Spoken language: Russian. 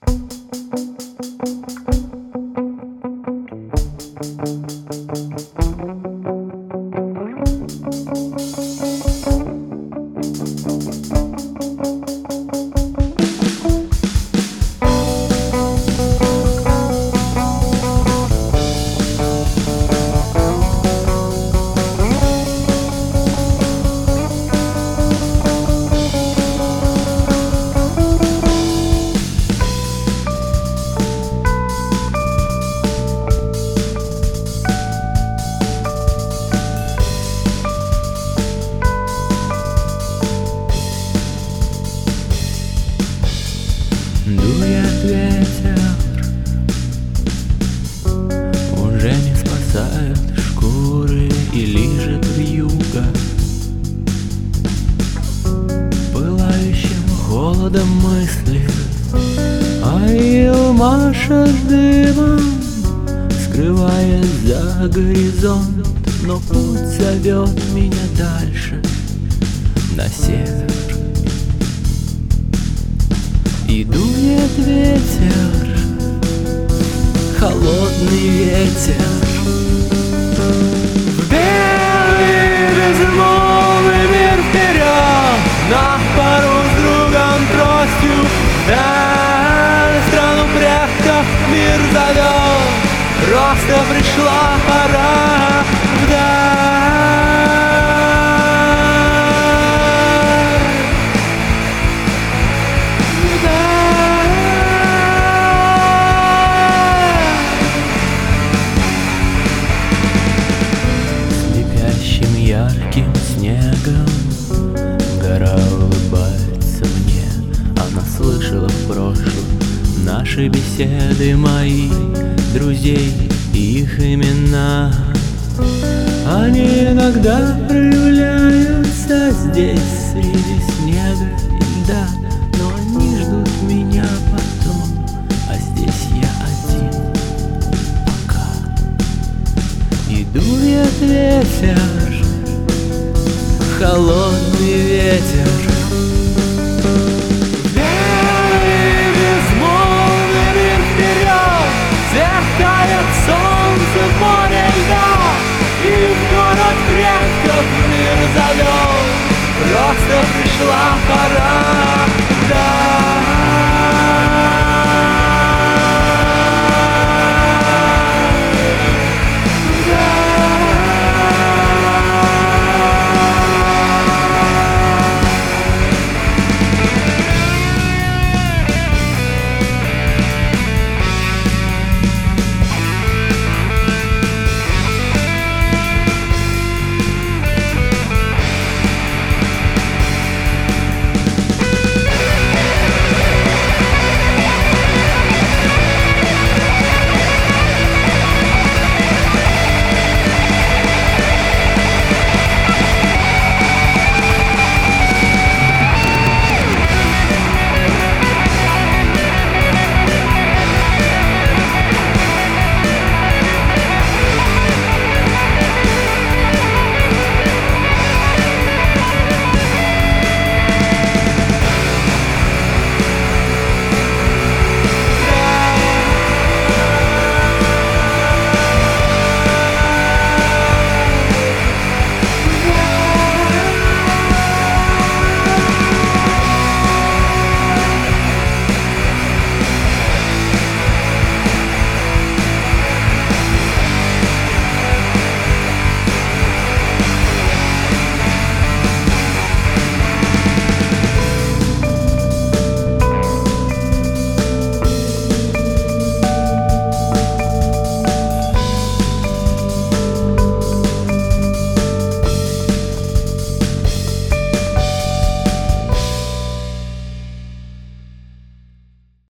Дует ветер, уже не спасает шкуры и лижет вьюга. Пылающим холодом мысли Аил машет дымом, скрываясь за горизонт. Но путь зовет меня дальше, на север. И дует ветер, холодный ветер, в белый безмолвный мир вперед, на пару с другом тростью, в страну предков мир зовет, просто пришла пора вдаль. Ярким снегом гора улыбается мне. Она слышала в прошлом наши беседы, мои друзей и их имена. Они иногда проявляются здесь среди снега и льда, но они ждут меня потом, а здесь я один пока. И дует ветер, холодный ветер, белый безмолвный мир вперед, сверкает солнце в море льда, и в город предков мир зовет, просто пришла пора.